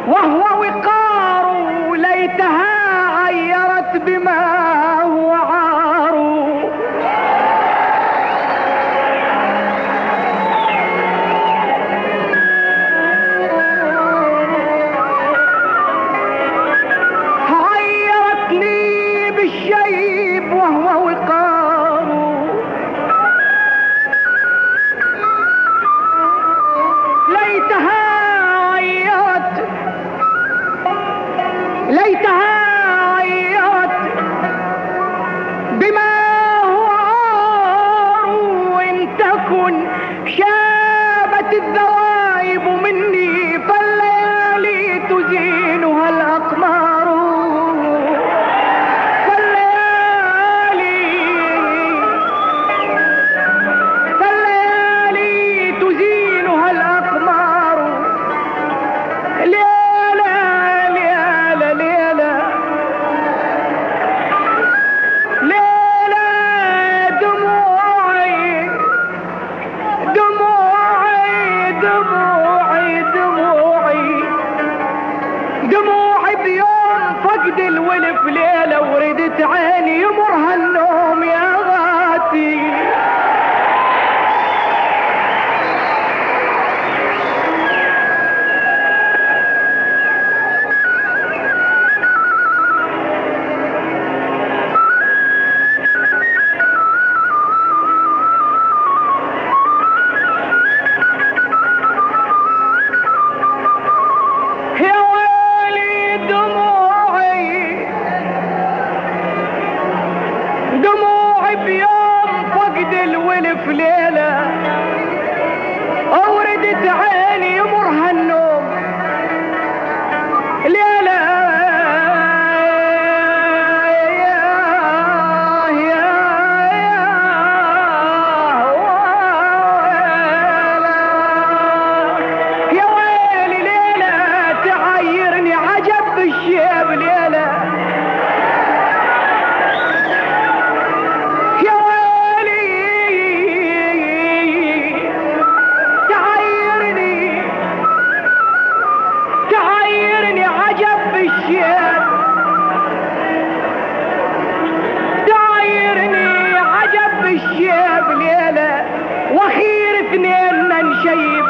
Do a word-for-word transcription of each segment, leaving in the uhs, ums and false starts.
وهو وقار ليتها عيرت بما هو عار. عيرتني بالشيب وهو وقار، ليتها عيرت ليتها عيرت بما هو عار. وإن تكن شابت الذوائب مني فالليالي تزينها الأقمار. فالليالي فالليالي تزينها الأقمار. ليلة ليلة ليلة ليلة دموعي دموعي دموعي دموعي دموعي بيوم فقد الولف. ليلة وردت عيني يمرها النوم يا غاتي. يا ويلي دموعي دموعي بيوم فقد الولف. ليلة أوردت عيني يمرها النوم. ليلة يا يا يا ويلي. ليلة تعيرني عجب بالشيب. ليلة يا ويلي تعيرني تعيرني عجب بالشيب. تعيرني عجب بالشيب. ليلة واخير اثنين نشيب.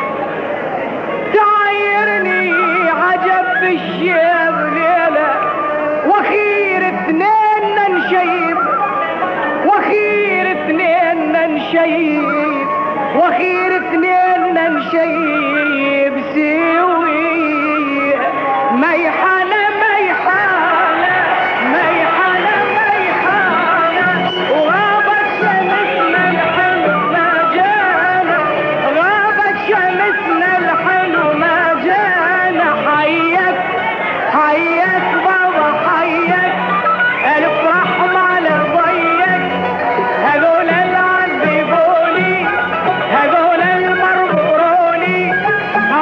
تعيرني عجب بالشيب. ليلة واخير اثنين نشيب. واخير اثنين نشيب. واخير اثنين نشيب سوي. ميحانة ميحانة ميحانة ميحانة وغابت شمسنا الحلو ما جانا. غابت شمسنا الحلو ما جانا. حيك حيك بابا حيك ألف رحمة على ضيك. هذول اللي عذبوني هذول المربوروني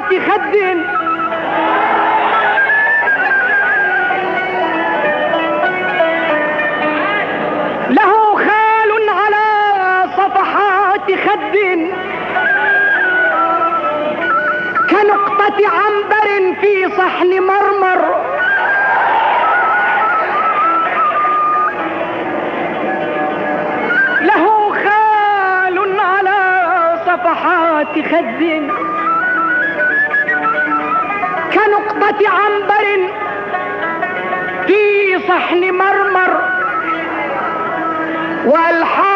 خد له خال على صفحات خد كنقطة عنبر في صحن مرمر له خال على صفحات خد كنقطة عنبر في صحن مرمر والحال